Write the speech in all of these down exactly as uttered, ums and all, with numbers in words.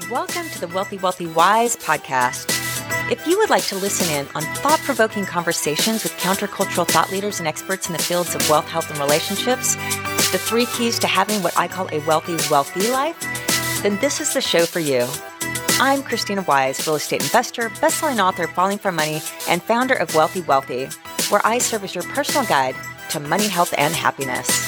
Welcome to the Wealthy, Wealthy, Wise podcast. If you would like to listen in on thought-provoking conversations with countercultural thought leaders and experts in the fields of wealth, health, and relationships, the three keys to having what I call a wealthy, wealthy life, then this is the show for you. I'm Christina Wise, real estate investor, best-selling author, Falling for Money, and founder of Wealthy Wealthy, where I serve as your personal guide to money, health, and happiness.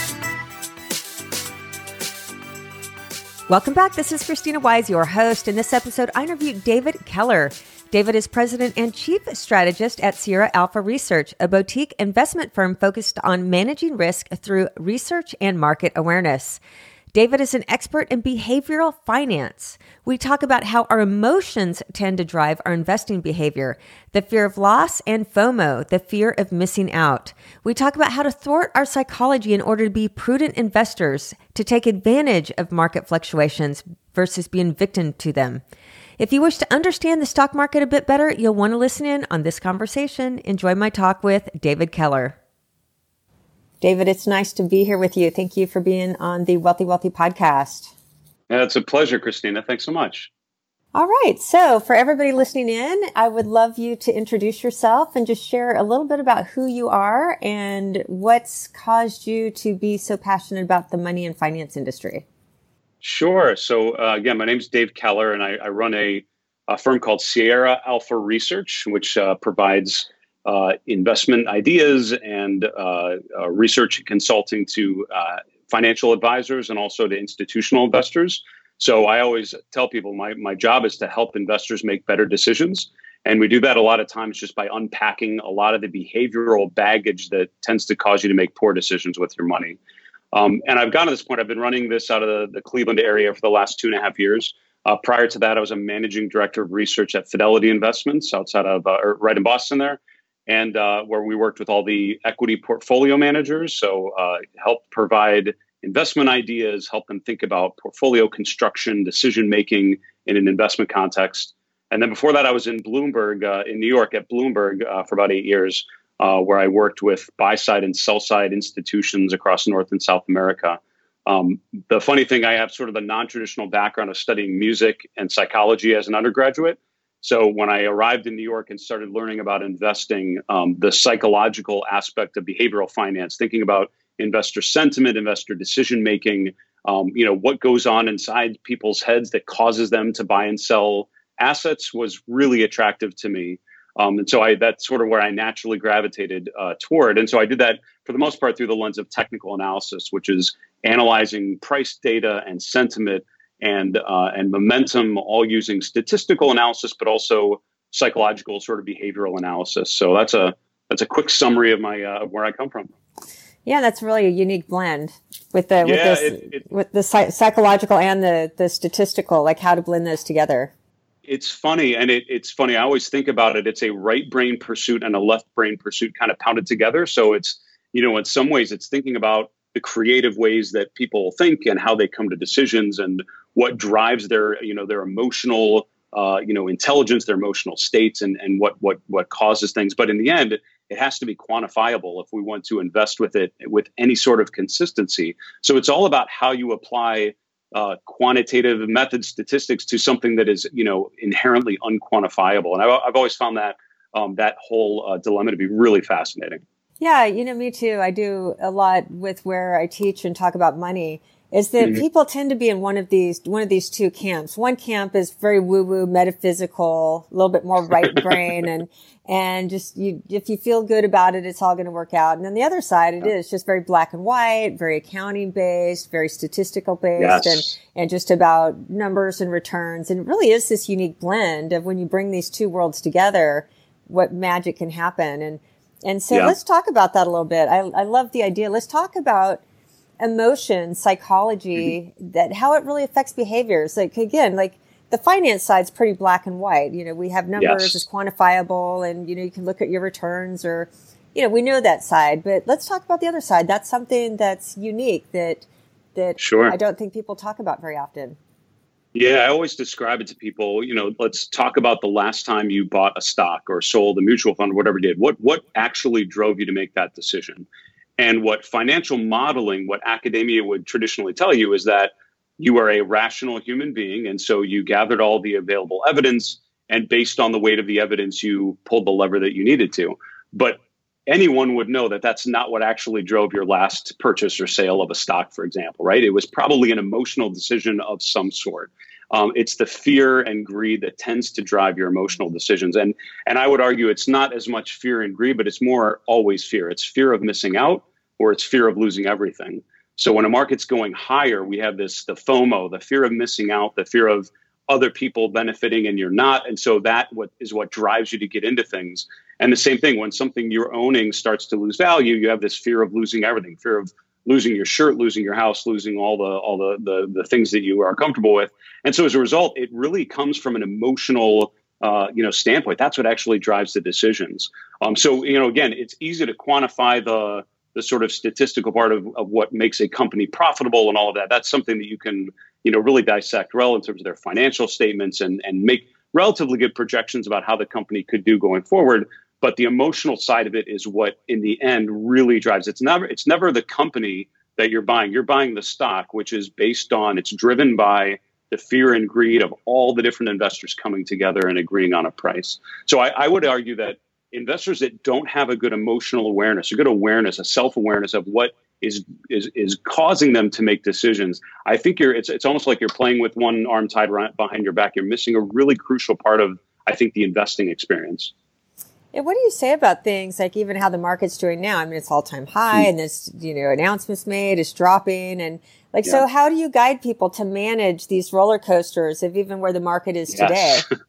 Welcome back. This is Christina Wise, your host. In this episode, I interviewed David Keller. David is president and chief strategist at Sierra Alpha Research, a boutique investment firm focused on managing risk through research and market awareness. David is an expert in behavioral finance. We talk about how our emotions tend to drive our investing behavior, the fear of loss, and FOMO, the fear of missing out. We talk about how to thwart our psychology in order to be prudent investors, to take advantage of market fluctuations versus being victim to them. If you wish to understand the stock market a bit better, you'll want to listen in on this conversation. Enjoy my talk with David Keller. David, it's nice to be here with you. Thank you for being on the Wealthy Wealthy podcast. Yeah, it's a pleasure, Christina. Thanks so much. All right. So for everybody listening in, I would love you to introduce yourself and just share a little bit about who you are and what's caused you to be so passionate about the money and finance industry. Sure. So uh, again, my name is Dave Keller, and I, I run a, a firm called Sierra Alpha Research, which uh, provides Uh, investment ideas and uh, uh, research and consulting to uh, financial advisors and also to institutional investors. So I always tell people my, my job is to help investors make better decisions. And we do that a lot of times just by unpacking a lot of the behavioral baggage that tends to cause you to make poor decisions with your money. Um, and I've gotten to this point. I've been running this out of the, the Cleveland area for the last two and a half years. Uh, prior to that, I was a managing director of research at Fidelity Investments outside of, uh, or right in Boston there. And uh, where we worked with all the equity portfolio managers. So uh, help provide investment ideas, help them think about portfolio construction, decision-making in an investment context. And then before that, I was in Bloomberg, uh, in New York at Bloomberg uh, for about eight years, uh, where I worked with buy-side and sell-side institutions across North and South America. Um, the funny thing, I have sort of a non-traditional background of studying music and psychology as an undergraduate. So when I arrived in New York and started learning about investing, um, the psychological aspect of behavioral finance, thinking about investor sentiment, investor decision-making, um, you know, what goes on inside people's heads that causes them to buy and sell assets was really attractive to me. Um, and so I, that's sort of where I naturally gravitated uh, toward. And so I did that for the most part through the lens of technical analysis, which is analyzing price data and sentiment and uh, and momentum, all using statistical analysis, but also psychological sort of behavioral analysis. So that's a that's a quick summary of my uh, of where I come from. Yeah, that's really a unique blend with the with yeah, this it, it, with the psych- psychological and the the statistical, like how to blend those together. It's funny, and it, it's funny. I always think about it. It's a right brain pursuit and a left brain pursuit kind of pounded together. So it's, you know, in some ways, it's thinking about the creative ways that people think and how they come to decisions and what drives their, you know, their emotional, uh, you know, intelligence, their emotional states, and and what what what causes things. But in the end, it has to be quantifiable if we want to invest with it with any sort of consistency. So it's all about how you apply uh, quantitative method statistics to something that is, you know, inherently unquantifiable. And I've, I've always found that um, that whole uh, dilemma to be really fascinating. Yeah, you know, me too. I do a lot with where I teach and talk about money is that mm-hmm. people tend to be in one of these, one of these two camps. One camp is very woo-woo, metaphysical, a little bit more right brain. and, and just you, if you feel good about it, it's all going to work out. And then the other side, it is just very black and white, very accounting based, very statistical based, yes. and, and just about numbers and returns. And it really is this unique blend of when you bring these two worlds together, what magic can happen. And, And so yeah. let's talk about that a little bit. I, I love the idea. Let's talk about emotion, psychology, mm-hmm. that how it really affects behaviors. Like, again, like the finance side's pretty black and white. You know, we have numbers, yes. it's quantifiable, and, you know, you can look at your returns or, you know, we know that side. But let's talk about the other side. That's something that's unique that, that sure. I don't think people talk about very often. Yeah, I always describe it to people, you know, let's talk about the last time you bought a stock or sold a mutual fund or whatever you did. What what actually drove you to make that decision? And what financial modeling, what academia would traditionally tell you is that you are a rational human being. And so you gathered all the available evidence. And based on the weight of the evidence, you pulled the lever that you needed to. But anyone would know that that's not what actually drove your last purchase or sale of a stock, for example, right? It was probably an emotional decision of some sort. Um, it's the fear and greed that tends to drive your emotional decisions. And, and I would argue it's not as much fear and greed, but it's more always fear. It's fear of missing out, or it's fear of losing everything. So when a market's going higher, we have this, the FOMO, the fear of missing out, the fear of other people benefiting and you're not. And so that what is what drives you to get into things. And the same thing, when something you're owning starts to lose value, you have this fear of losing everything, fear of losing your shirt, losing your house, losing all the all the, the the things that you are comfortable with. And so as a result, it really comes from an emotional uh, you know, standpoint. That's what actually drives the decisions. Um, so, you know, again, it's easy to quantify the the sort of statistical part of, of what makes a company profitable and all of that. That's something that you can, you know, really dissect well in terms of their financial statements and, and make relatively good projections about how the company could do going forward. But the emotional side of it is what, in the end, really drives. It's never it's never the company that you're buying. You're buying the stock, which is based on, it's driven by the fear and greed of all the different investors coming together and agreeing on a price. So I, I would argue that investors that don't have a good emotional awareness, a good awareness, a self-awareness of what is is is causing them to make decisions, I think you're it's it's almost like you're playing with one arm tied right behind your back. You're missing a really crucial part of, I think, the investing experience. And what do you say about things like even how the market's doing now? I mean, it's all-time high, mm. and this, you know, announcements made, it's dropping, and like, yeah. So how do you guide people to manage these roller coasters of even where the market is yes. today?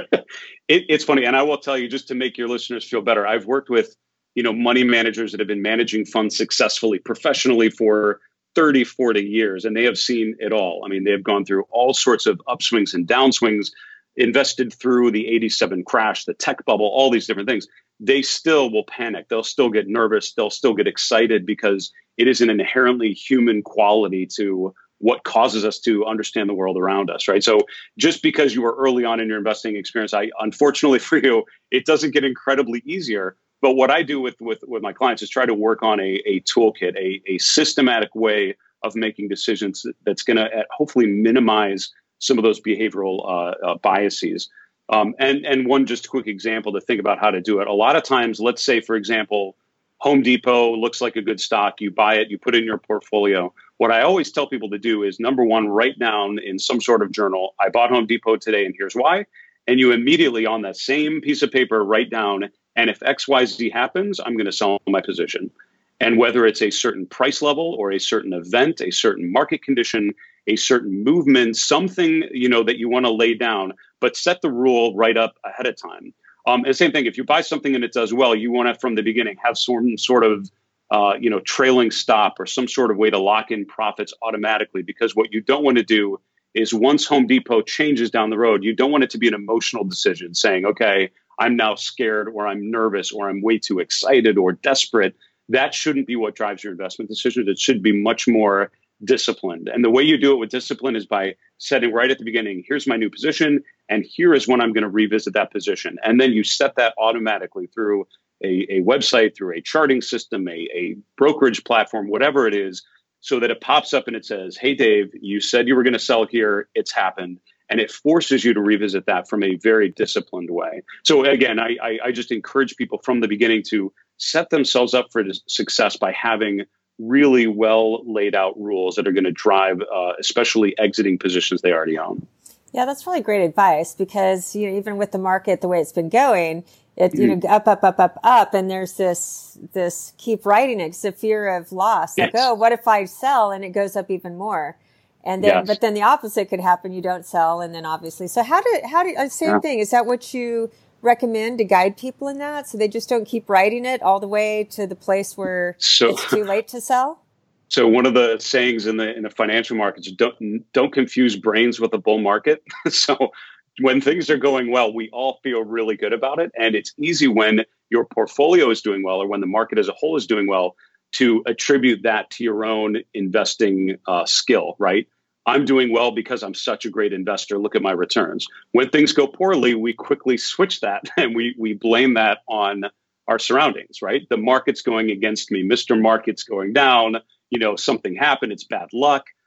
it, it's funny, and I will tell you, just to make your listeners feel better, I've worked with, you know, money managers that have been managing funds successfully, professionally for thirty, forty years, and they have seen it all. I mean, they have gone through all sorts of upswings and downswings, invested through the eighty-seven crash, the tech bubble, all these different things. They still will panic. They'll still get nervous. They'll still get excited because it is an inherently human quality to what causes us to understand the world around us, right? So just because you were early on in your investing experience, I unfortunately for you, it doesn't get incredibly easier. But what I do with with, with my clients is try to work on a, a toolkit, a, a systematic way of making decisions that's going to hopefully minimize some of those behavioral uh, uh, biases. Um, and, and one just quick example to think about how to do it. A lot of times, let's say, for example, Home Depot looks like a good stock. You buy it, you put it in your portfolio. What I always tell people to do is, number one, write down in some sort of journal, I bought Home Depot today and here's why. And you immediately on that same piece of paper write down, and if X Y Z happens, I'm going to sell my position. And whether it's a certain price level or a certain event, a certain market condition, a certain movement, something, you know, that you want to lay down, but set the rule right up ahead of time. Um, and same thing, if you buy something and it does well, you want to, from the beginning, have some sort of, uh, you know, trailing stop or some sort of way to lock in profits automatically. Because what you don't want to do is once Home Depot changes down the road, you don't want it to be an emotional decision saying, okay, I'm now scared or I'm nervous or I'm way too excited or desperate. That shouldn't be what drives your investment decisions. It should be much more disciplined. And the way you do it with discipline is by setting right at the beginning, here's my new position, and here is when I'm going to revisit that position. And then you set that automatically through a, a website, through a charting system, a, a brokerage platform, whatever it is, so that it pops up and it says, hey, Dave, you said you were going to sell here. It's happened. And it forces you to revisit that from a very disciplined way. So again, I, I, I just encourage people from the beginning to set themselves up for success by having really well laid out rules that are going to drive, uh, especially exiting positions they already own. Yeah, that's really great advice because, you know, even with the market the way it's been going, it you mm-hmm. know up, up, up, up, up, and there's this this keep writing it. It's a fear of loss. Like, yes. oh, what if I sell and it goes up even more? And then, yes. but then the opposite could happen. You don't sell, and then obviously. So how do how do uh, same yeah. thing? Is that what you recommend to guide people in that, so they just don't keep writing it all the way to the place where so, it's too late to sell? So one of the sayings in the in the financial markets, don't don't confuse brains with a bull market. So when things are going well, we all feel really good about it, and it's easy when your portfolio is doing well or when the market as a whole is doing well to attribute that to your own investing uh, skill, right? I'm doing well because I'm such a great investor. Look at my returns. When things go poorly, we quickly switch that and we we blame that on our surroundings, right? The market's going against me. Mister Market's going down. You know, something happened. It's bad luck.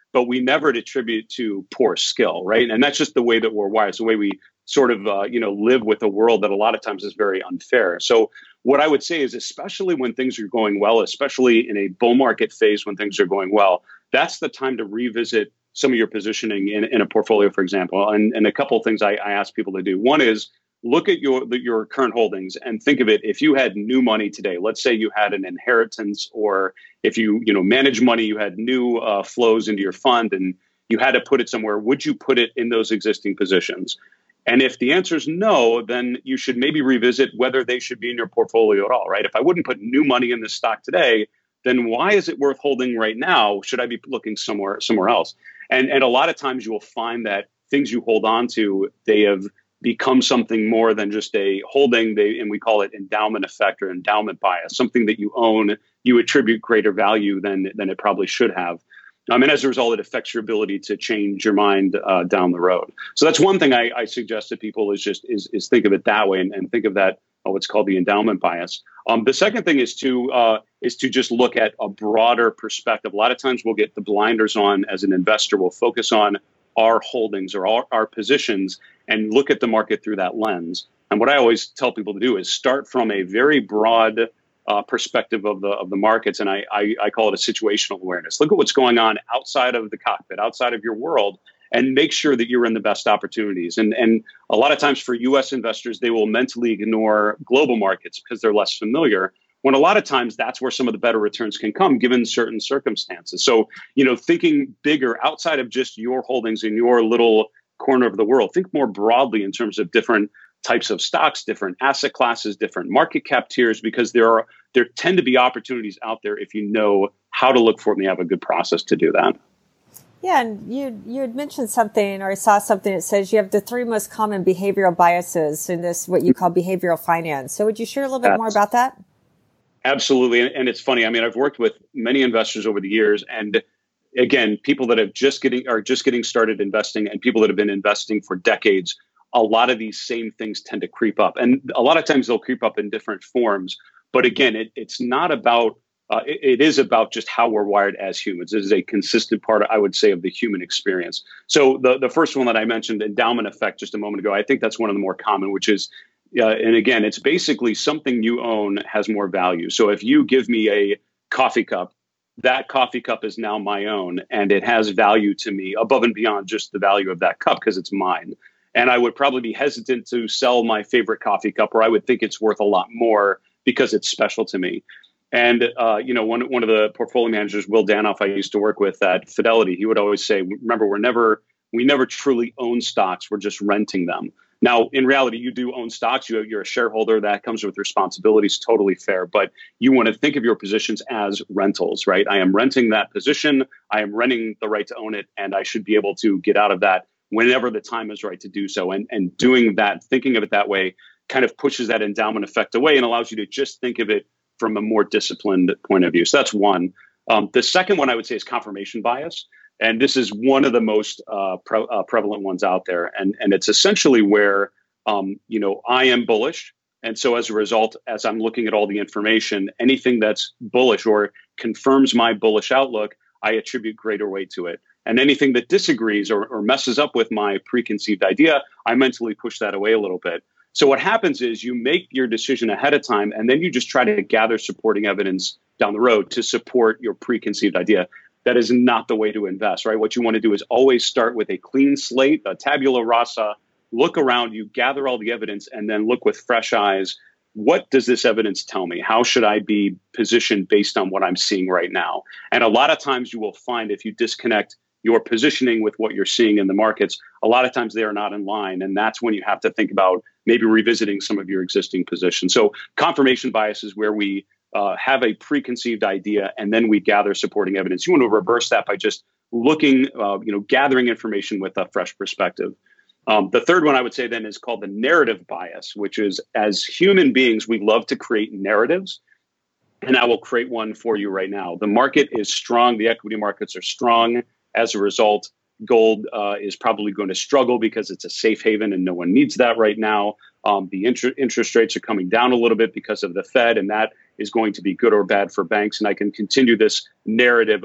but we never attribute to poor skill, right? And that's just the way that we're wired. It's the way we sort of, uh, you know, live with a world that a lot of times is very unfair. So what I would say is, especially when things are going well, especially in a bull market phase when things are going well, that's the time to revisit some of your positioning in, in a portfolio, for example. And, and a couple of things I, I ask people to do. One is look at your your current holdings and think of it. If you had new money today, let's say you had an inheritance, or if you you know manage money, you had new uh, flows into your fund and you had to put it somewhere, would you put it in those existing positions? And if the answer is no, then you should maybe revisit whether they should be in your portfolio at all, right? If I wouldn't put new money in this stock today, then why is it worth holding right now? Should I be looking somewhere somewhere else? And and a lot of times you will find that things you hold on to, they have become something more than just a holding. They and we call it endowment effect or endowment bias, something that you own, you attribute greater value than than it probably should have. Um, and as a result, it affects your ability to change your mind uh, down the road. So that's one thing I, I suggest to people is just is, is think of it that way and, and think of that uh, what's called the endowment bias. Um, the second thing is to uh, is to just look at a broader perspective. A lot of times we'll get the blinders on as an investor. We'll focus on our holdings or our, our positions and look at the market through that lens. And what I always tell people to do is start from a very broad Uh, perspective of the of the markets, and I, I I call it a situational awareness. Look at what's going on outside of the cockpit, outside of your world, and make sure that you're in the best opportunities. And and a lot of times for U S investors, they will mentally ignore global markets because they're less familiar. When a lot of times that's where some of the better returns can come, given certain circumstances. So you know, thinking bigger outside of just your holdings in your little corner of the world, think more broadly in terms of different types of stocks, different asset classes, different market cap tiers, because there are there tend to be opportunities out there if you know how to look for it and you have a good process to do that. Yeah, and you you had mentioned something, or I saw something that says you have the three most common behavioral biases in this, what you call behavioral finance. So would you share a little bit That's, more about that? Absolutely, and, and it's funny. I mean, I've worked with many investors over the years, and again, people that have just getting are just getting started investing, and people that have been investing for decades. A lot of these same things tend to creep up. And a lot of times they'll creep up in different forms. But again, it, it's not about, uh, it, it is about just how we're wired as humans. This is a consistent part, I would say, of the human experience. So the, the first one that I mentioned, endowment effect, just a moment ago, I think that's one of the more common, which is, uh, and again, it's basically something you own has more value. So if you give me a coffee cup, that coffee cup is now my own, and it has value to me above and beyond just the value of that cup because it's mine. And I would probably be hesitant to sell my favorite coffee cup, or I would think it's worth a lot more because it's special to me. And, uh, you know, one, one of the portfolio managers, Will Danoff, I used to work with at Fidelity, he would always say, remember, we're never, we never truly own stocks. We're just renting them. Now, in reality, you do own stocks. You, you're a shareholder. That comes with responsibilities, totally fair. But you want to think of your positions as rentals, right? I am renting that position. I am renting the right to own it, and I should be able to get out of that whenever the time is right to do so. And, and doing that, thinking of it that way, kind of pushes that endowment effect away and allows you to just think of it from a more disciplined point of view. So that's one. Um, the second one I would say is confirmation bias. And this is one of the most uh, pre- uh, prevalent ones out there. And, and it's essentially where, um, you know, I am bullish. And so as a result, as I'm looking at all the information, anything that's bullish or confirms my bullish outlook, I attribute greater weight to it. And anything that disagrees or, or messes up with my preconceived idea, I mentally push that away a little bit. So what happens is you make your decision ahead of time, and then you just try to gather supporting evidence down the road to support your preconceived idea. That is not the way to invest, right? What you want to do is always start with a clean slate, a tabula rasa, look around you, gather all the evidence, and then look with fresh eyes. What does this evidence tell me? How should I be positioned based on what I'm seeing right now? And a lot of times you will find if you disconnect your positioning with what you're seeing in the markets, a lot of times they are not in line. And that's when you have to think about maybe revisiting some of your existing positions. So confirmation bias is where we uh, have a preconceived idea and then we gather supporting evidence. You want to reverse that by just looking, uh, you know, gathering information with a fresh perspective. Um, the third one I would say then is called the narrative bias, which is as human beings, we love to create narratives. And I will create one for you right now. The market is strong. The equity markets are strong. As a result, gold uh, is probably going to struggle because it's a safe haven and no one needs that right now. Um, the inter- interest rates are coming down a little bit because of the Fed, and that is going to be good or bad for banks. And I can continue this narrative of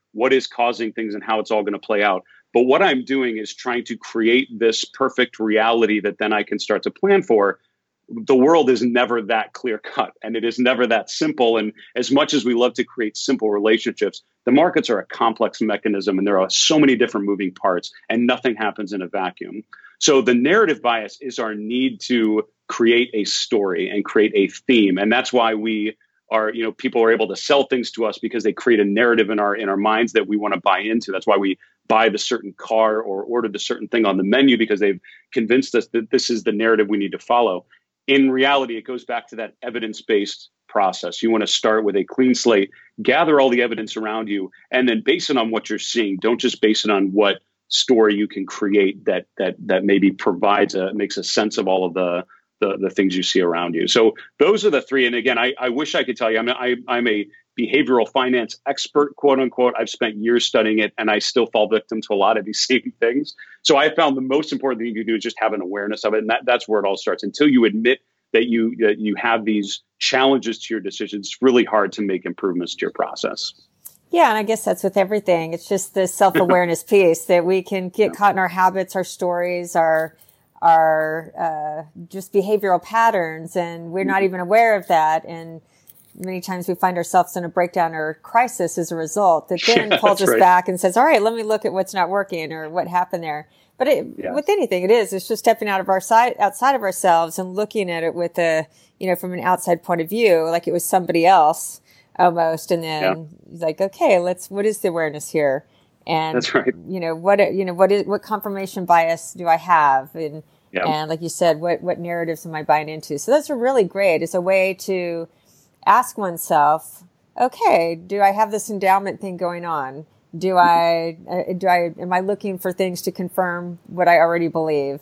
what is causing things and how it's all going to play out. But what I'm doing is trying to create this perfect reality that then I can start to plan for. The world is never that clear cut, and it is never that simple. And as much as we love to create simple relationships, the markets are a complex mechanism, and there are so many different moving parts, and nothing happens in a vacuum. So the narrative bias is our need to create a story and create a theme. And that's why we are, you know, people are able to sell things to us because they create a narrative in our in our minds that we want to buy into. That's why we buy the certain car or order the certain thing on the menu, because they've convinced us that this is the narrative we need to follow. In reality, it goes back to that evidence-based process. You want to start with a clean slate, gather all the evidence around you, and then base it on what you're seeing. Don't just base it on what story you can create that that that maybe provides a makes a sense of all of the the, the things you see around you. So those are the three. And again, I, I wish I could tell you, I'm a, I, I'm a behavioral finance expert, quote unquote. I've spent years studying it, and I still fall victim to a lot of these same things. So I found the most important thing you can do is just have an awareness of it. And that, that's where it all starts. Until you admit that you, that you have these challenges to your decisions, it's really hard to make improvements to your process. Yeah, and I guess that's with everything. It's just the self-awareness piece that we can get caught in our habits, our stories, our our uh, just behavioral patterns, and we're not even aware of that. And many times we find ourselves in a breakdown or crisis as a result that then yeah, pulls us right. back and says, all right, let me look at what's not working or what happened there. But it, yeah. with anything, it is. It's just stepping out of our side, outside of ourselves and looking at it with a, you know, from an outside point of view, like it was somebody else almost. And then yeah. like, okay, let's, what is the awareness here? And, that's right. you know, what, you know, what is, what confirmation bias do I have? And, yeah. and like you said, what, what narratives am I buying into? So those are really great. It's a way to ask oneself, okay, do I have this endowment thing going on? Do I, uh, do I, am I looking for things to confirm what I already believe?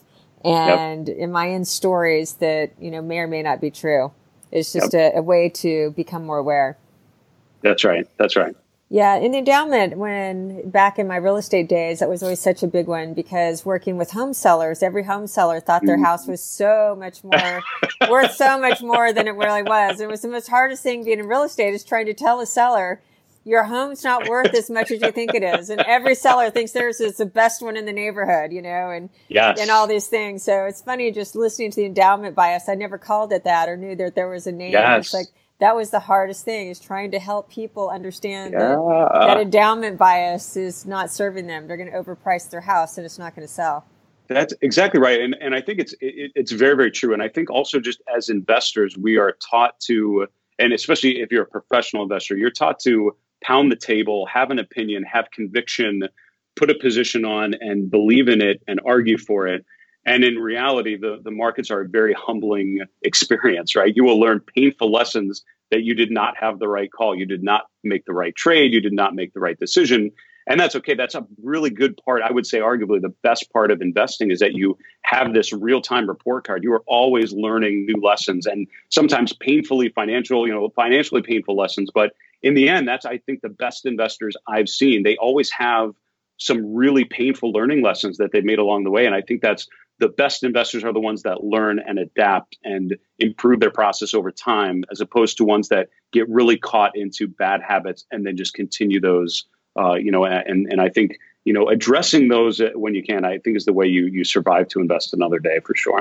And yep. am I in stories that, you know, may or may not be true? It's just yep. a, a way to become more aware. That's right. That's right. Yeah. In endowment, when back in my real estate days, that was always such a big one because working with home sellers, every home seller thought their house was so much more worth so much more than it really was. It was the most hardest thing being in real estate is trying to tell a seller, your home's not worth as much as you think it is. And every seller thinks theirs is the best one in the neighborhood, you know, and, yes. and all these things. So it's funny just listening to the endowment bias. I never called it that or knew that there was a name. Yes. It's like, that was the hardest thing is trying to help people understand yeah. that, that endowment bias is not serving them. They're going to overprice their house and it's not going to sell. That's exactly right. And and I think it's it, it's very, very true. And I think also just as investors, we are taught to, and especially if you're a professional investor, you're taught to pound the table, have an opinion, have conviction, put a position on and believe in it and argue for it. And in reality, the, the markets are a very humbling experience, right? You will learn painful lessons that you did not have the right call. You did not make the right trade. You did not make the right decision. And that's okay. That's a really good part. I would say arguably the best part of investing is that you have this real-time report card. You are always learning new lessons and sometimes painfully financial, you know, financially painful lessons. But in the end, that's, I think, the best investors I've seen. They always have some really painful learning lessons that they've made along the way. And I think that's the best investors are the ones that learn and adapt and improve their process over time, as opposed to ones that get really caught into bad habits and then just continue those, uh, you know, and, and I think, you know, addressing those when you can, I think is the way you, you survive to invest another day for sure.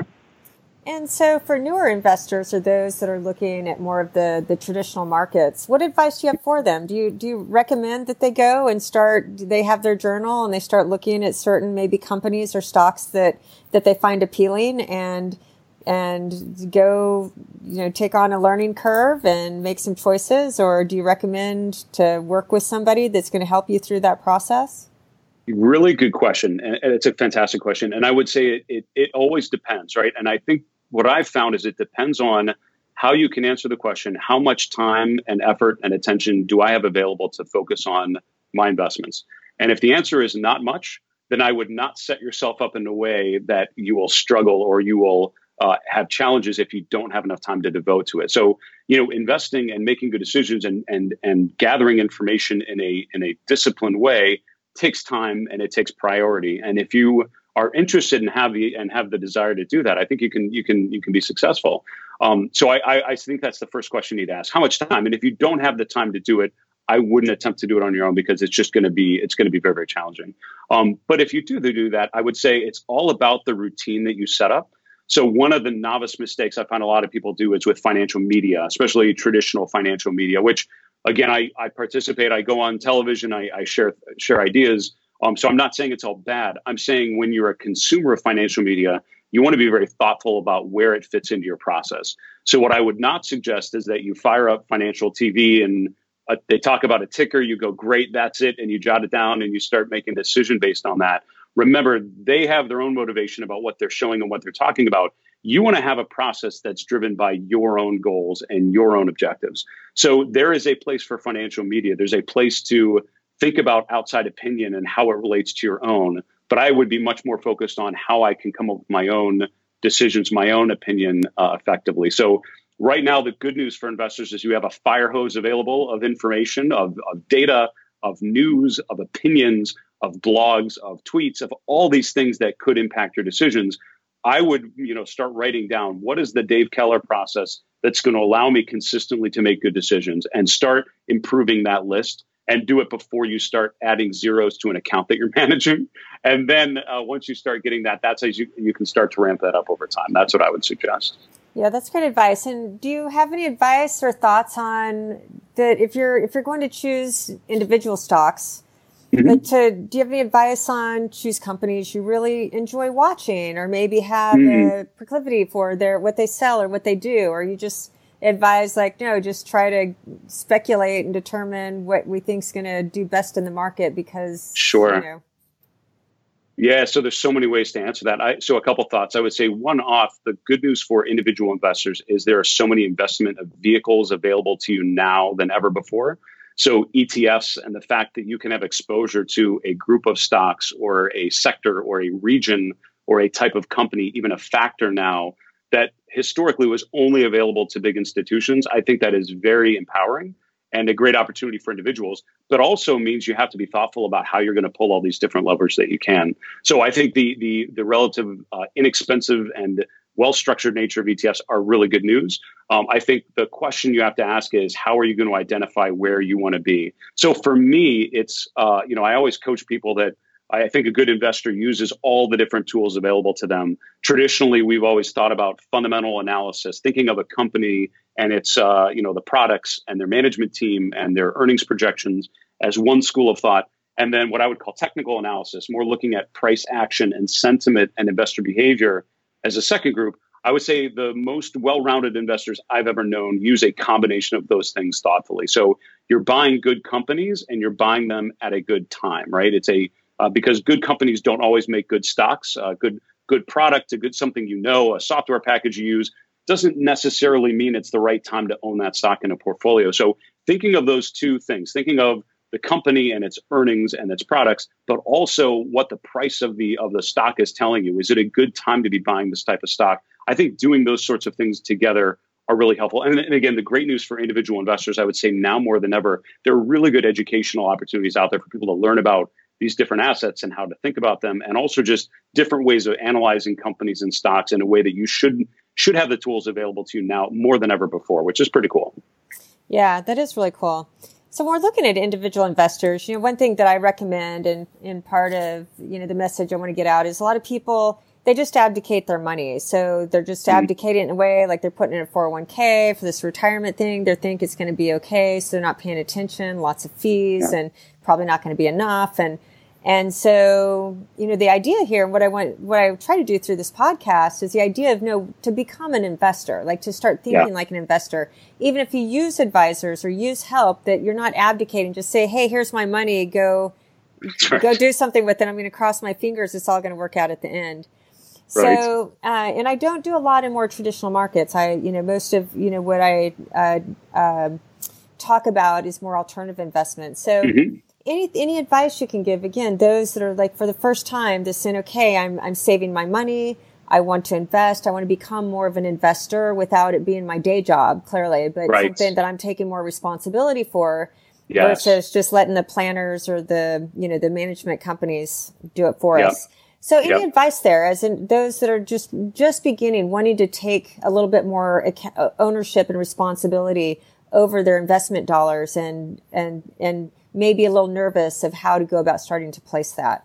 And so for newer investors or those that are looking at more of the, the traditional markets, what advice do you have for them? Do you, do you recommend that they go and start, do they have their journal and they start looking at certain maybe companies or stocks that, that they find appealing and, and go, you know, take on a learning curve and make some choices? Or do you recommend to work with somebody that's going to help you through that process? Really good question. And it's a fantastic question. And I would say it, it, it always depends, right? And I think what I've found is it depends on how you can answer the question, how much time and effort and attention do I have available to focus on my investments? And if the answer is not much, then I would not set yourself up in a way that you will struggle or you will uh, have challenges if you don't have enough time to devote to it. So, you know, investing and making good decisions and and and gathering information in a in a disciplined way takes time and it takes priority. And if you are interested and have the and have the desire to do that, I think you can you can you can be successful. Um, so I, I I think that's the first question you need to ask: how much time? And if you don't have the time to do it, I wouldn't attempt to do it on your own because it's just going to be, it's going to be very, very challenging. Um, but if you do do that, I would say it's all about the routine that you set up. So one of the novice mistakes I find a lot of people do is with financial media, especially traditional financial media, which again, I, I participate, I go on television, I, I share share ideas. Um, so I'm not saying it's all bad. I'm saying when you're a consumer of financial media, you want to be very thoughtful about where it fits into your process. So what I would not suggest is that you fire up financial T V and uh, they talk about a ticker, you go, great, that's it, and you jot it down and you start making a decision based on that. Remember, they have their own motivation about what they're showing and what they're talking about. You want to have a process that's driven by your own goals and your own objectives. So there is a place for financial media. There's a place to think about outside opinion and how it relates to your own. But I would be much more focused on how I can come up with my own decisions, my own opinion uh, effectively. So right now, the good news for investors is you have a fire hose available of information, of, of data, of news, of opinions, of blogs, of tweets, of all these things that could impact your decisions. I would, you know, start writing down what is the Dave Keller process that's going to allow me consistently to make good decisions, and start improving that list, and do it before you start adding zeros to an account that you're managing. And then uh, once you start getting that, that's as you, you can start to ramp that up over time. That's what I would suggest. Yeah, that's great advice. And do you have any advice or thoughts on that if you're if you're going to choose individual stocks? Mm-hmm. Like to, do you have any advice on choose companies you really enjoy watching, or maybe have mm-hmm. a proclivity for their what they sell or what they do? Or you just advise like, no, just try to speculate and determine what we think is going to do best in the market because, sure. You know. Yeah, so there's so many ways to answer that. I, so a couple thoughts. I would say one off, the good news for individual investors is there are so many investment vehicles available to you now than ever before. So E T Fs and the fact that you can have exposure to a group of stocks or a sector or a region or a type of company, even a factor now that historically was only available to big institutions, I think that is very empowering and a great opportunity for individuals, but also means you have to be thoughtful about how you're going to pull all these different levers that you can. So I think the the the relative uh, inexpensive and well-structured nature of E T Fs are really good news. Um, I think the question you have to ask is, how are you going to identify where you want to be? So for me, it's, uh, you know, I always coach people that I think a good investor uses all the different tools available to them. Traditionally, we've always thought about fundamental analysis, thinking of a company and its, uh, you know, the products and their management team and their earnings projections as one school of thought. And then what I would call technical analysis, more looking at price action and sentiment and investor behavior as a second group. I would say the most well-rounded investors I've ever known use a combination of those things thoughtfully. So you're buying good companies and you're buying them at a good time, right? It's a Uh, because good companies don't always make good stocks. Uh, good good product, a good something you know, a software package you use doesn't necessarily mean it's the right time to own that stock in a portfolio. So thinking of those two things, thinking of the company and its earnings and its products, but also what the price of the of the stock is telling you. Is it a good time to be buying this type of stock? I think doing those sorts of things together are really helpful. And, and again, the great news for individual investors, I would say now more than ever, there are really good educational opportunities out there for people to learn about these different assets and how to think about them, and also just different ways of analyzing companies and stocks in a way that you should should have the tools available to you now more than ever before, which is pretty cool. Yeah, that is really cool. So when we're looking at individual investors, you know, one thing that I recommend, and in part of, you know, the message I want to get out is a lot of people, they just abdicate their money. So they're just mm-hmm. abdicating in a way, like they're putting in a four oh one k for this retirement thing. They think it's going to be okay. So they're not paying attention, lots of fees yeah. and probably not going to be enough. And, and so, you know, the idea here, what I want, what I try to do through this podcast is the idea of no, to become an investor, like to start thinking yeah. like an investor. Even if you use advisors or use help, that you're not abdicating, just say, hey, here's my money, go, right. go do something with it. I'm going to cross my fingers. It's all going to work out at the end. Right. So, uh, and I don't do a lot in more traditional markets. I, you know, most of, you know, what I, uh, uh, talk about is more alternative investments. So mm-hmm. any, any advice you can give, again, those that are like for the first time, they're saying, okay, I'm, I'm saving my money. I want to invest. I want to become more of an investor without it being my day job, clearly, but right. something that I'm taking more responsibility for yes. versus just letting the planners or the, you know, the management companies do it for yep. us. So any yep. advice there, as in those that are just, just beginning, wanting to take a little bit more ownership and responsibility over their investment dollars and, and, and maybe a little nervous of how to go about starting to place that?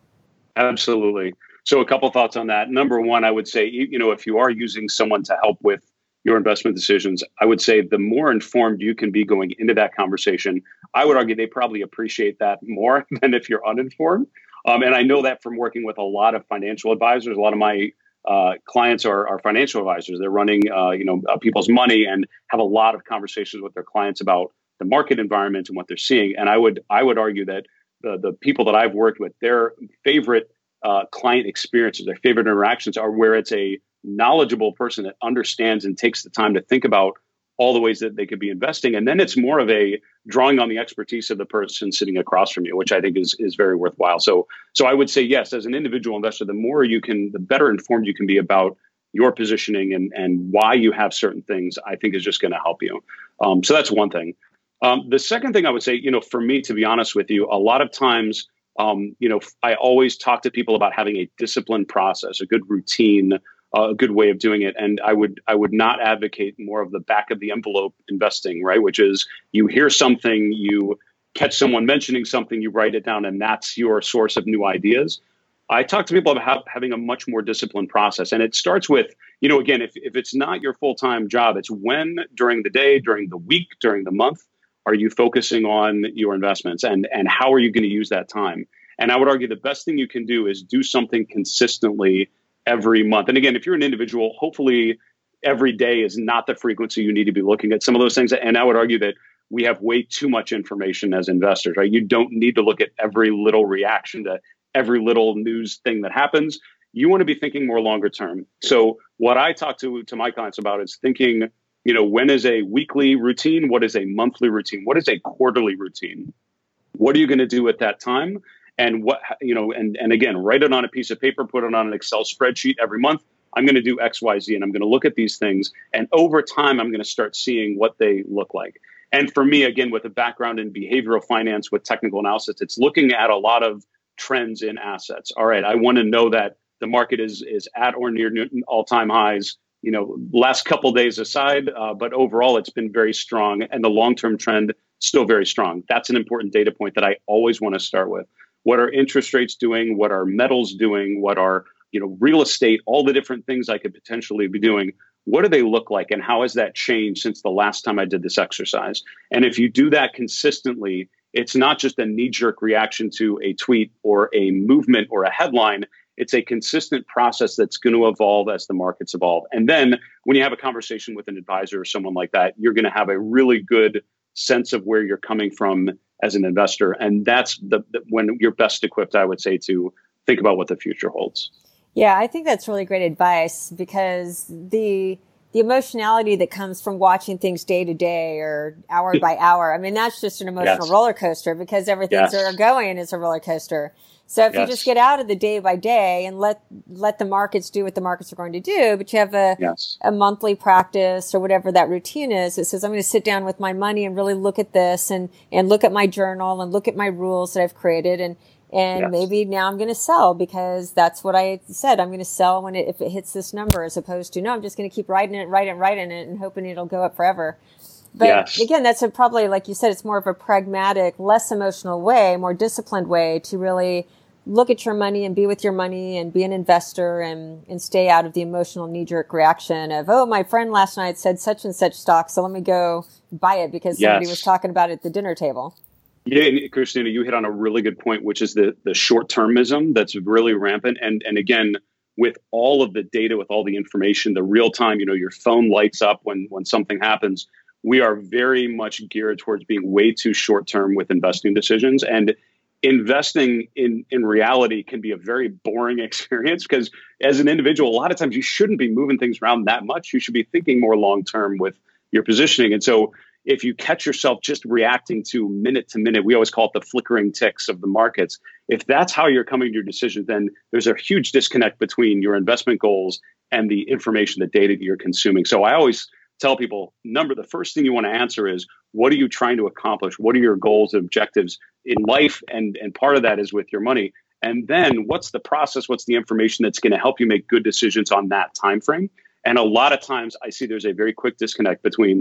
Absolutely. So a couple thoughts on that. Number one, I would say, you, you know, if you are using someone to help with your investment decisions, I would say the more informed you can be going into that conversation, I would argue they probably appreciate that more than if you're uninformed. Um, and I know that from working with a lot of financial advisors. A lot of my uh, clients are, are financial advisors. They're running, uh, you know, uh, people's money and have a lot of conversations with their clients about the market environment and what they're seeing. And I would I would argue that the the people that I've worked with, their favorite uh, client experiences, their favorite interactions are where it's a knowledgeable person that understands and takes the time to think about all the ways that they could be investing. And then it's more of a drawing on the expertise of the person sitting across from you, which I think is is very worthwhile. So so I would say, yes, as an individual investor, the more you can, the better informed you can be about your positioning and, and why you have certain things, I think is just going to help you. Um, so that's one thing. Um, the second thing I would say, you know, for me, to be honest with you, a lot of times, um, you know, I always talk to people about having a disciplined process, a good routine, a good way of doing it. And I would I would not advocate more of the back of the envelope investing, right? Which is you hear something, you catch someone mentioning something, you write it down, and that's your source of new ideas. I talk to people about how, having a much more disciplined process. And it starts with, you know, again, if, if it's not your full-time job, it's when during the day, during the week, during the month, are you focusing on your investments and, and how are you going to use that time? And I would argue the best thing you can do is do something consistently every month. And again, if you're an individual, hopefully every day is not the frequency you need to be looking at some of those things. And I would argue that we have way too much information as investors, right? You don't need to look at every little reaction to every little news thing that happens. You want to be thinking more longer term. So what I talk to, to my clients about is thinking, you know, when is a weekly routine? What is a monthly routine? What is a quarterly routine? What are you going to do at that time? And what, you know, and, and again, write it on a piece of paper, put it on an Excel spreadsheet every month. I'm going to do X, Y, Z, and I'm going to look at these things. And over time, I'm going to start seeing what they look like. And for me, again, with a background in behavioral finance with technical analysis, it's looking at a lot of trends in assets. All right, I want to know that the market is is at or near all-time highs, you know, last couple days aside, uh, but overall, it's been very strong. And the long-term trend, still very strong. That's an important data point that I always want to start with. What are interest rates doing? What are metals doing? What are, you know, real estate, all the different things I could potentially be doing? What do they look like? And how has that changed since the last time I did this exercise? And if you do that consistently, it's not just a knee-jerk reaction to a tweet or a movement or a headline. It's a consistent process that's going to evolve as the markets evolve. And then when you have a conversation with an advisor or someone like that, you're going to have a really good sense of where you're coming from as an investor. And that's the, the when you're best equipped, I would say, to think about what the future holds. Yeah, I think that's really great advice, because the the emotionality that comes from watching things day to day or hour by hour, I mean, that's just an emotional Yes. roller coaster, because everything's Yes. going is a roller coaster. So if Yes. you just get out of the day by day and let let the markets do what the markets are going to do, but you have a Yes. a monthly practice or whatever that routine is, it says, I'm going to sit down with my money and really look at this and and look at my journal and look at my rules that I've created, and and Yes. maybe now I'm going to sell because that's what I said. I'm going to sell when it, if it hits this number, as opposed to, no, I'm just going to keep writing it, writing it, writing it, and hoping it'll go up forever. But Yes. again, that's a, probably, like you said, it's more of a pragmatic, less emotional way, more disciplined way to really look at your money and be with your money and be an investor and, and stay out of the emotional knee-jerk reaction of, oh, my friend last night said such and such stock, so let me go buy it because somebody Yes. was talking about it at the dinner table. Yeah, and Christina, you hit on a really good point, which is the the short-termism that's really rampant. And and again, with all of the data, with all the information, the real time, you know, your phone lights up when when something happens. We are very much geared towards being way too short-term with investing decisions. And investing in in reality can be a very boring experience, because as an individual, a lot of times you shouldn't be moving things around that much. You should be thinking more long-term with your positioning. And so if you catch yourself just reacting to minute to minute, we always call it the flickering ticks of the markets. If that's how you're coming to your decision, then there's a huge disconnect between your investment goals and the information, the data that you're consuming. So I always tell people, number, the first thing you want to answer is, what are you trying to accomplish? What are your goals and objectives in life? And, and part of that is with your money. And then what's the process? What's the information that's going to help you make good decisions on that time frame? And a lot of times I see there's a very quick disconnect between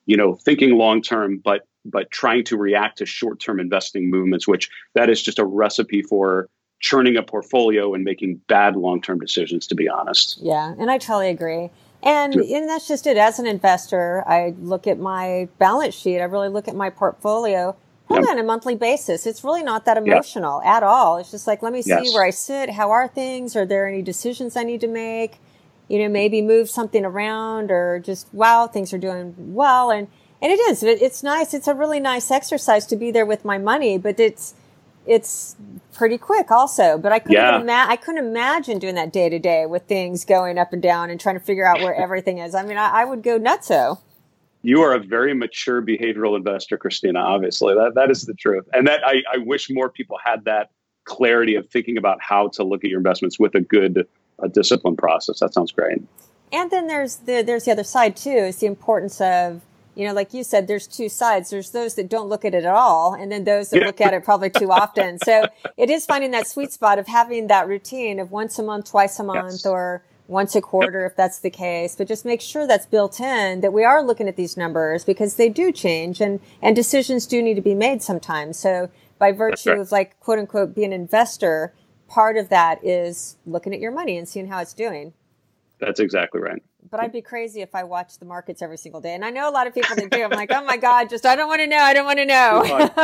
you know, thinking long term, but but trying to react to short term investing movements, which that is just a recipe for churning a portfolio and making bad long term decisions, to be honest. Yeah, and I totally agree. And, and that's just it. As an investor, I look at my balance sheet. I really look at my portfolio probably yep. on a monthly basis. It's really not that emotional yep. at all. It's just like, let me see yes. where I sit. How are things? Are there any decisions I need to make? You know, maybe move something around, or just, wow, things are doing well. And, and it is. It, it's nice. It's a really nice exercise to be there with my money, but it's it's pretty quick also. But I couldn't, yeah. ima- I couldn't imagine doing that day to day with things going up and down and trying to figure out where everything is. I mean, I, I would go nutso. You are a very mature behavioral investor, Christina, obviously. That That is the truth. And that I, I wish more people had that clarity of thinking about how to look at your investments with a good a disciplined process. That sounds great. And then there's the there's the other side too, is the importance of, you know, like you said, there's two sides. There's those that don't look at it at all, and then those that yeah. look at it probably too often. So it is finding that sweet spot of having that routine of once a month, twice a month, yes. or once a quarter, yep. if that's the case. But just make sure that's built in, that we are looking at these numbers, because they do change, and, and decisions do need to be made sometimes. So by virtue right. of, like, quote unquote, being an investor, part of that is looking at your money and seeing how it's doing. That's exactly right. But I'd be crazy if I watched the markets every single day. And I know a lot of people that do. I'm like, oh my God, just, I don't want to know. I don't want to know.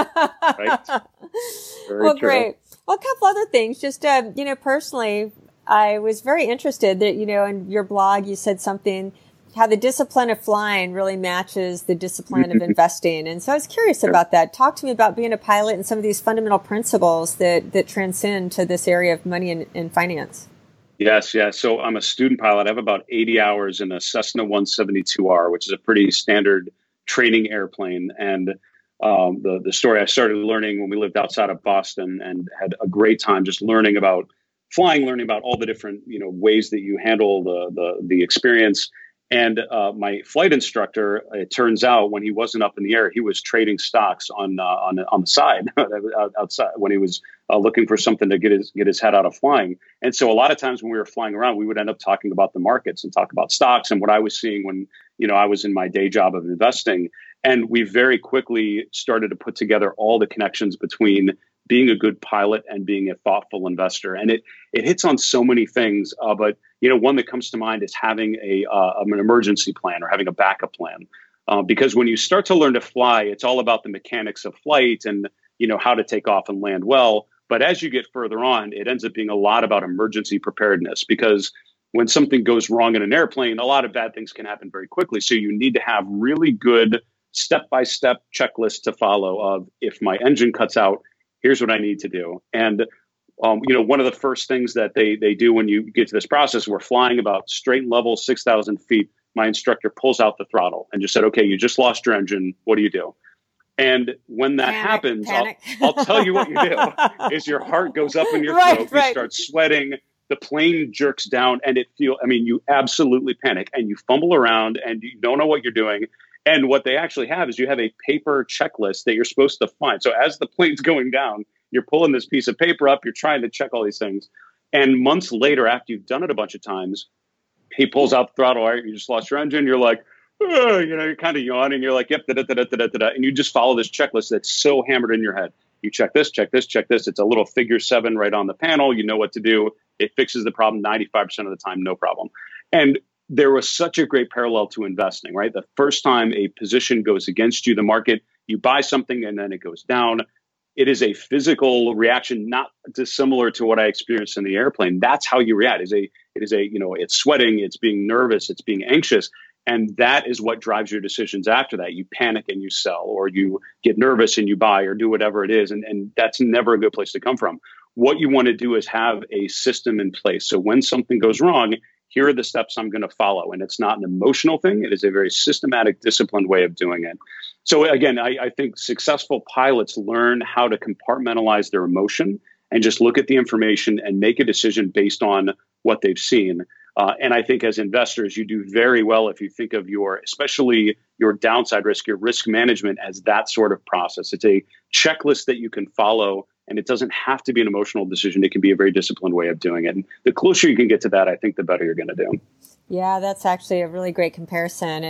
Right. Very well, true. Great. Well, a couple other things. Just, uh, you know, personally, I was very interested that, you know, in your blog, you said something, how the discipline of flying really matches the discipline of investing. And so I was curious sure. about that. Talk to me about being a pilot and some of these fundamental principles that, that transcend to this area of money and, and finance. Yes, yes. So I'm a student pilot. I have about eighty hours in a Cessna one seventy-two R, which is a pretty standard training airplane. And um, the, the story I started learning when we lived outside of Boston, and had a great time just learning about flying, learning about all the different, you know, ways that you handle the the, the experience. And uh, my flight instructor, it turns out, when he wasn't up in the air, he was trading stocks on uh, on on the side outside when he was uh, looking for something to get his get his head out of flying. And so a lot of times when we were flying around, we would end up talking about the markets and talk about stocks and what I was seeing when, you know, I was in my day job of investing. And we very quickly started to put together all the connections between being a good pilot and being a thoughtful investor. And it it hits on so many things, uh, but you know, one that comes to mind is having a uh, an emergency plan, or having a backup plan. Uh, because when you start to learn to fly, it's all about the mechanics of flight and, you know, how to take off and land well. But as you get further on, it ends up being a lot about emergency preparedness, because when something goes wrong in an airplane, a lot of bad things can happen very quickly. So you need to have really good step-by-step checklists to follow of, if my engine cuts out, here's what I need to do. And, um, you know, one of the first things that they they do when you get to this process, we're flying about straight and level, six thousand feet. My instructor pulls out the throttle and just said, okay, you just lost your engine. What do you do? And when that panic, happens, panic. I'll, I'll tell you what you do is your heart goes up in your right, throat. right. You start sweating. The plane jerks down, and it feel. I mean, you absolutely panic, and you fumble around, and you don't know what you're doing. And what they actually have is you have a paper checklist that you're supposed to find. So as the plane's going down, you're pulling this piece of paper up, you're trying to check all these things. And months later, after you've done it a bunch of times, he pulls out the throttle, right? You just lost your engine. You're like, oh, you know, you're kind of yawning. You're like, yep, da, da, da, da, da, da, da. And you just follow this checklist that's so hammered in your head. You check this, check this, check this. It's a little figure seven right on the panel. You know what to do. It fixes the problem ninety-five percent of the time, no problem. And there was such a great parallel to investing, right? The first time a position goes against you, the market, you buy something and then it goes down. It is a physical reaction, not dissimilar to what I experienced in the airplane. That's how you react. It is a, it is a, you know, it's sweating, it's being nervous, it's being anxious. And that is what drives your decisions after that. You panic and you sell, or you get nervous and you buy, or do whatever it is. And, and that's never a good place to come from. What you want to do is have a system in place. So when something goes wrong, here are the steps I'm going to follow. And it's not an emotional thing. It is a very systematic, disciplined way of doing it. So again, I, I think successful pilots learn how to compartmentalize their emotion and just look at the information and make a decision based on what they've seen. Uh, and I think as investors, you do very well if you think of your, especially your downside risk, your risk management as that sort of process. It's a checklist that you can follow, and it doesn't have to be an emotional decision. It can be a very disciplined way of doing it. And the closer you can get to that, I think the better you're going to do. Yeah, that's actually a really great comparison. And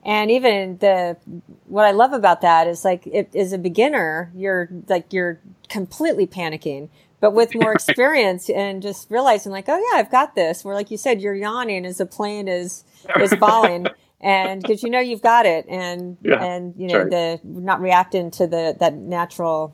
And even the, what I love about that is like, it, as a beginner, you're like, you're completely panicking, but with more experience and just realizing like, oh yeah, I've got this. Where like you said, you're yawning as the plane is, is falling and cause you know, you've got it. And, yeah, and you know, right. the not reacting to the, that natural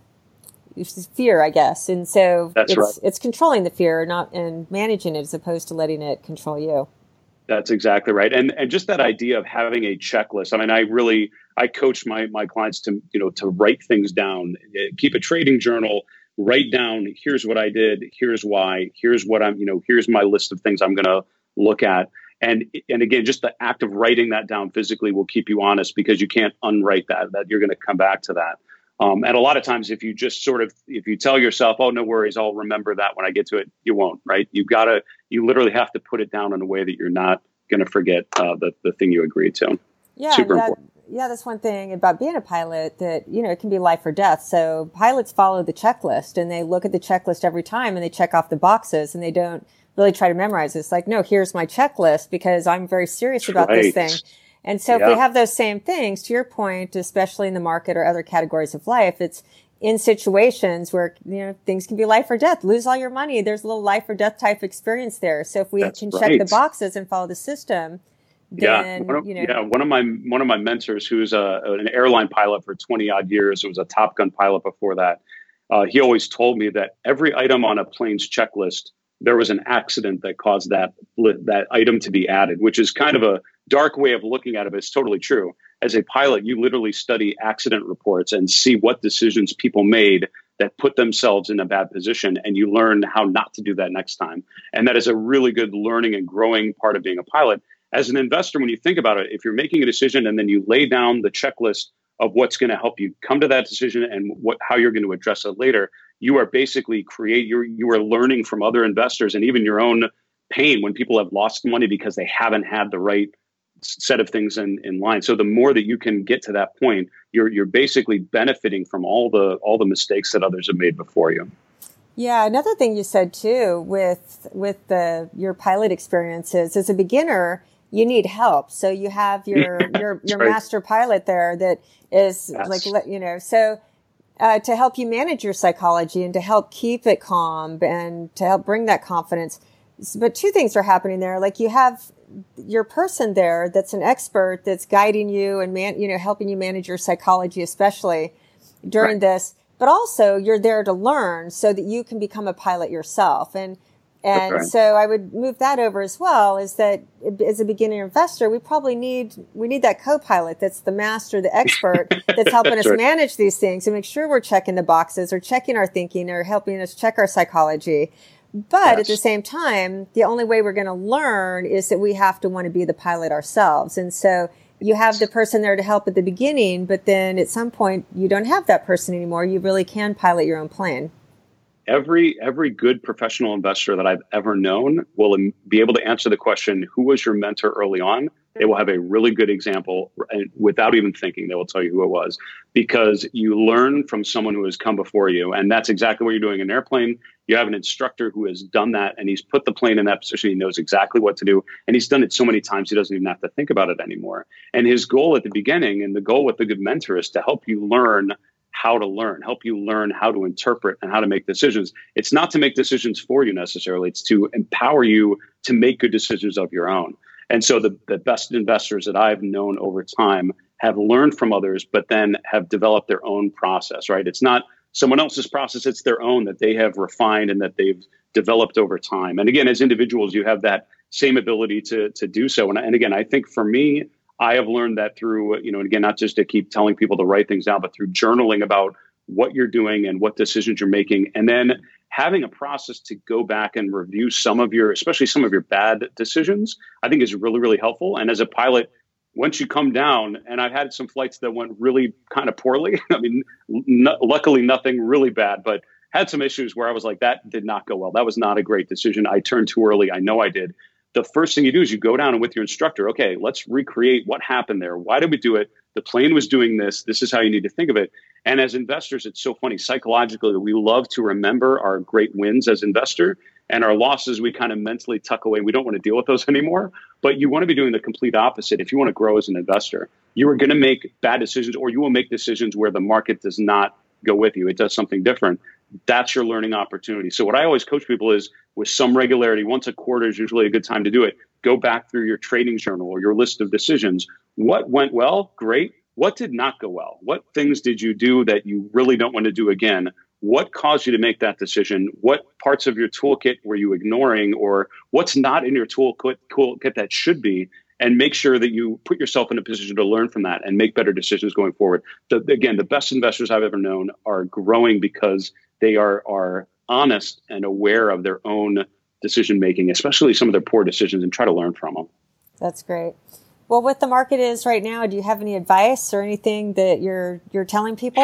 fear, I guess. And so That's it's, right. it's controlling the fear, not, and managing it as opposed to letting it control you. That's exactly right. And and just that idea of having a checklist. I mean, I really, I coach my my clients to, you know, to write things down, keep a trading journal, write down, here's what I did, here's why, here's what I'm, you know, here's my list of things I'm going to look at. And and again, just the act of writing that down physically will keep you honest because you can't unwrite that, that you're going to come back to that. Um, and a lot of times, if you just sort of, if you tell yourself, oh, no worries, I'll remember that when I get to it, you won't, right? You've got to, you literally have to put it down in a way that you're not going to forget uh, the, the thing you agreed to. Yeah. Super that, important. Yeah. That's one thing about being a pilot that, you know, it can be life or death. So pilots follow the checklist and they look at the checklist every time and they check off the boxes and they don't really try to memorize it. It's like, no, here's my checklist because I'm very serious That's about right. this thing. And so yeah. if we have those same things, to your point, especially in the market or other categories of life, it's in situations where, you know, things can be life or death, lose all your money. There's a little life or death type experience there. So if we That's can right. check the boxes and follow the system, then, yeah. One of, you know. Yeah. One of my, one of my mentors who's a, an airline pilot for twenty odd years, was a Top Gun pilot before that. Uh, he always told me that every item on a plane's checklist, there was an accident that caused that, that item to be added, which is kind of a dark way of looking at it, but it's totally true. As a pilot, you literally study accident reports and see what decisions people made that put themselves in a bad position, and you learn how not to do that next time. And that is a really good learning and growing part of being a pilot. As an investor, when you think about it, if you're making a decision and then you lay down the checklist of what's going to help you come to that decision and what how you're going to address it later, you are basically create you're you are learning from other investors and even your own pain when people have lost money because they haven't had the right set of things in, in line. So the more that you can get to that point, you're you're basically benefiting from all the all the mistakes that others have made before you. Yeah, another thing you said too with with the your pilot experiences, as a beginner, you need help. So you have your your your right. master pilot there that is Yes. like, you know, so uh, to help you manage your psychology and to help keep it calm and to help bring that confidence. But two things are happening there. Like you have your person there that's an expert that's guiding you and man, you know, helping you manage your psychology, especially during Right. this. But also you're there to learn so that you can become a pilot yourself. And And right. so I would move that over as well, is that as a beginner investor, we probably need, we need that co-pilot that's the master, the expert that's helping That's us right. manage these things and make sure we're checking the boxes or checking our thinking or helping us check our psychology. But Yes. at the same time, the only way we're going to learn is that we have to want to be the pilot ourselves. And so you have the person there to help at the beginning, but then at some point you don't have that person anymore. You really can pilot your own plane. Every every good professional investor that I've ever known will im- be able to answer the question, who was your mentor early on? They will have a really good example, and without even thinking, they will tell you who it was, because you learn from someone who has come before you. And that's exactly what you're doing in an airplane. You have an instructor who has done that, and he's put the plane in that position. He knows exactly what to do. And he's done it so many times, he doesn't even have to think about it anymore. And his goal at the beginning, and the goal with the good mentor, is to help you learn how to learn, help you learn how to interpret and how to make decisions. It's not to make decisions for you necessarily. It's to empower you to make good decisions of your own. And so the, the best investors that I've known over time have learned from others, but then have developed their own process, right? It's not someone else's process, it's their own that they have refined and that they've developed over time. And again, as individuals, you have that same ability to, to do so. And, and again, I think for me, I have learned that through, you know, and again, not just to keep telling people to write things down, but through journaling about what you're doing and what decisions you're making. And then having a process to go back and review some of your, especially some of your bad decisions, I think is really, really helpful. And as a pilot, once you come down, and I've had some flights that went really kind of poorly. I mean, n- luckily nothing really bad, but had some issues where I was like, that did not go well. That was not a great decision. I turned too early. I know I did. The first thing you do is you go down and with your instructor, okay, let's recreate what happened there. Why did we do it? The plane was doing this. This is how you need to think of it. And as investors, it's so funny. Psychologically, we love to remember our great wins as investor. And our losses, we kind of mentally tuck away. We don't want to deal with those anymore. But you want to be doing the complete opposite. If you want to grow as an investor, you are going to make bad decisions, or you will make decisions where the market does not go with you. It does something different. That's your learning opportunity. So what I always coach people is, with some regularity, once a quarter is usually a good time to do it. Go back through your trading journal or your list of decisions. What went well? Great. What did not go well? What things did you do that you really don't want to do again? What caused you to make that decision? What parts of your toolkit were you ignoring, or what's not in your toolkit, toolkit that should be? And make sure that you put yourself in a position to learn from that and make better decisions going forward. The, again, the best investors I've ever known are growing because they are, are honest and aware of their own decision making, especially some of their poor decisions, and try to learn from them. That's great. Well, what the market is right now, do you have any advice or anything that you're you're telling people?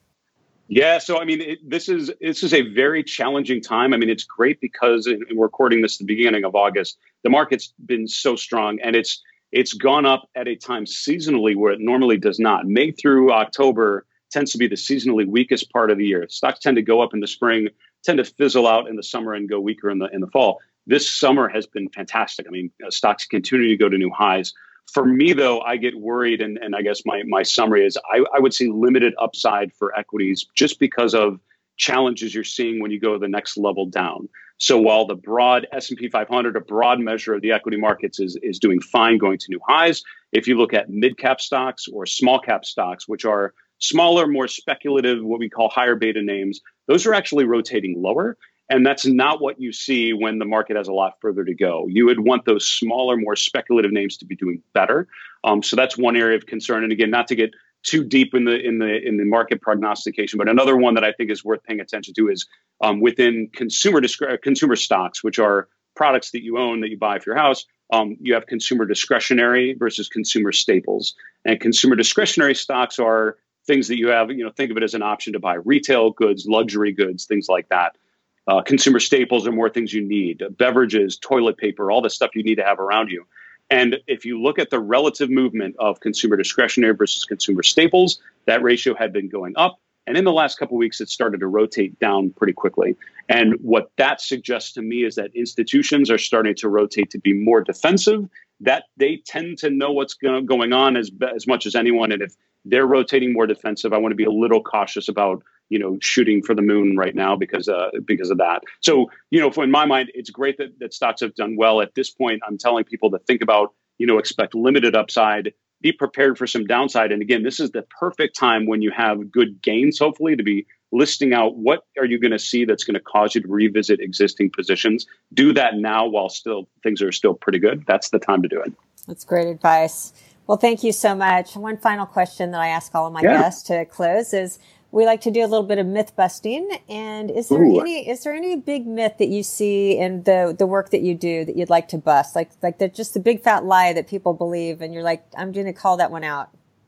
Yeah, so I mean, it, this is this is a very challenging time. I mean, it's great because, and we're recording this at the beginning of August, the market's been so strong, and it's it's gone up at a time seasonally where it normally does not. May through October tends to be the seasonally weakest part of the year. Stocks tend to go up in the spring, tend to fizzle out in the summer, and go weaker in the in the fall. This summer has been fantastic. I mean, uh, stocks continue to go to new highs. For me, though, I get worried, and, and I guess my, my summary is I, I would see limited upside for equities just because of challenges you're seeing when you go the next level down. So while the broad S and P five hundred, a broad measure of the equity markets, is, is doing fine, going to new highs, if you look at mid-cap stocks or small-cap stocks, which are smaller, more speculative, what we call higher beta names, those are actually rotating lower. And that's not what you see when the market has a lot further to go. You would want those smaller, more speculative names to be doing better. Um, so that's one area of concern. And again, not to get too deep in the in the in the market prognostication, but another one that I think is worth paying attention to is um, within consumer discre- consumer stocks, which are products that you own that you buy for your house. Um, you have consumer discretionary versus consumer staples, and consumer discretionary stocks are things that you have. You know, think of it as an option to buy retail goods, luxury goods, things like that. Uh, consumer staples are more things you need, beverages, toilet paper, all the stuff you need to have around you. And if you look at the relative movement of consumer discretionary versus consumer staples, that ratio had been going up. And in the last couple of weeks, it started to rotate down pretty quickly. And what that suggests to me is that institutions are starting to rotate to be more defensive, that they tend to know what's going on as, as much as anyone. And if they're rotating more defensive, I want to be a little cautious about, you know, shooting for the moon right now because uh, because of that. So, you know, in my mind, it's great that, that stocks have done well. At this point, I'm telling people to think about, you know, expect limited upside, be prepared for some downside. And again, this is the perfect time when you have good gains, hopefully, to be listing out what are you going to see that's going to cause you to revisit existing positions. Do that now while still things are still pretty good. That's the time to do it. That's great advice. Well, thank you so much. One final question that I ask all of my yeah. guests to close is, we like to do a little bit of myth busting. And is there Ooh. any is there any big myth that you see in the the work that you do that you'd like to bust? Like like the, just the big fat lie that people believe, and you're like, I'm going to call that one out.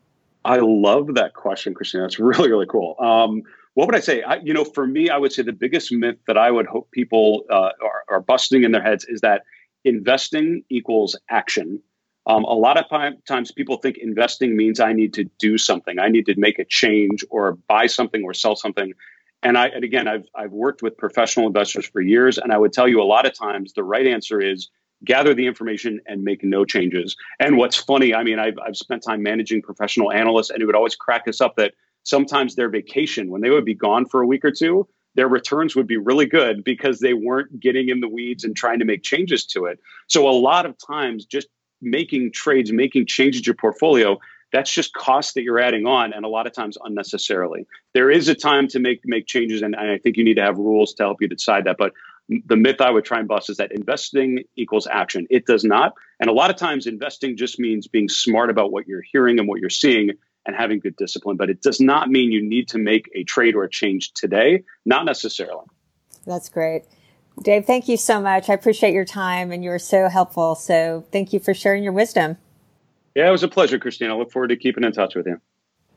I love that question, Christina. That's really, really cool. Um, what would I say? I, you know, for me, I would say the biggest myth that I would hope people uh, are, are busting in their heads is that investing equals action. Um, a lot of time, times people think investing means I need to do something. I need to make a change or buy something or sell something. And I, and again, I've, I've worked with professional investors for years, and I would tell you a lot of times the right answer is gather the information and make no changes. And what's funny, I mean, I've, I've spent time managing professional analysts, and it would always crack us up that sometimes their vacation, when they would be gone for a week or two, their returns would be really good because they weren't getting in the weeds and trying to make changes to it. So a lot of times just making trades, making changes to your portfolio, that's just cost that you're adding on, and a lot of times unnecessarily. There is a time to make make changes, and, and I think you need to have rules to help you decide that. But the myth I would try and bust is that investing equals action. It does not. And a lot of times investing just means being smart about what you're hearing and what you're seeing and having good discipline. But it does not mean you need to make a trade or a change today. Not necessarily. That's great. Dave, thank you so much. I appreciate your time, and you were so helpful. So thank you for sharing your wisdom. Yeah, it was a pleasure, Christina. I look forward to keeping in touch with you.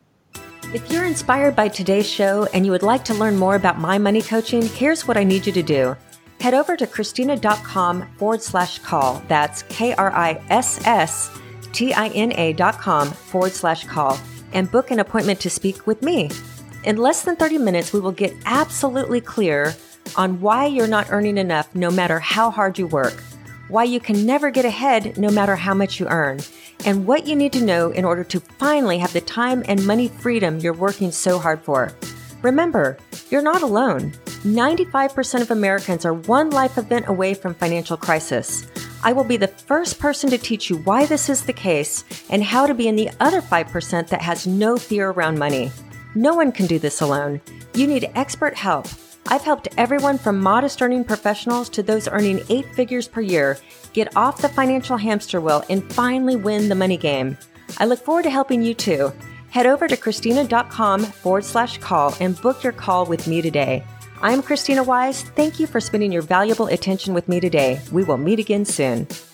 If you're inspired by today's show and you would like to learn more about my money coaching, here's what I need you to do. Head over to Christina.com forward slash call. That's K-R-I-S-S-T-I-N-A dot com forward slash call and book an appointment to speak with me. In less than thirty minutes, we will get absolutely clear on why you're not earning enough no matter how hard you work, why you can never get ahead no matter how much you earn, and what you need to know in order to finally have the time and money freedom you're working so hard for. Remember, you're not alone. ninety-five percent of Americans are one life event away from financial crisis. I will be the first person to teach you why this is the case and how to be in the other five percent that has no fear around money. No one can do this alone. You need expert help. I've helped everyone from modest earning professionals to those earning eight figures per year get off the financial hamster wheel and finally win the money game. I look forward to helping you too. Head over to Christina.com forward slash call and book your call with me today. I'm Christina Wise. Thank you for spending your valuable attention with me today. We will meet again soon.